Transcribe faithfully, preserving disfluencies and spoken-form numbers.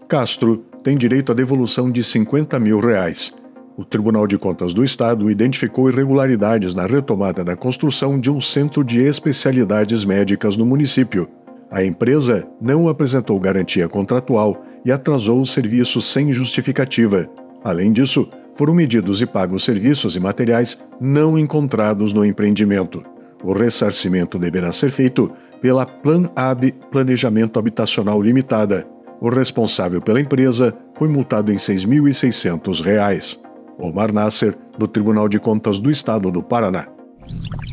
Castro tem direito à devolução de cinquenta mil reais. O Tribunal de Contas do Estado identificou irregularidades na retomada da construção de um centro de especialidades médicas no município. A empresa não apresentou garantia contratual e atrasou os serviços sem justificativa. Além disso, foram medidos e pagos serviços e materiais não encontrados no empreendimento. O ressarcimento deverá ser feito pela Planab Planejamento Habitacional Limitada. O responsável pela empresa foi multado em seis mil e seiscentos reais. Omar Nasser, do Tribunal de Contas do Estado do Paraná.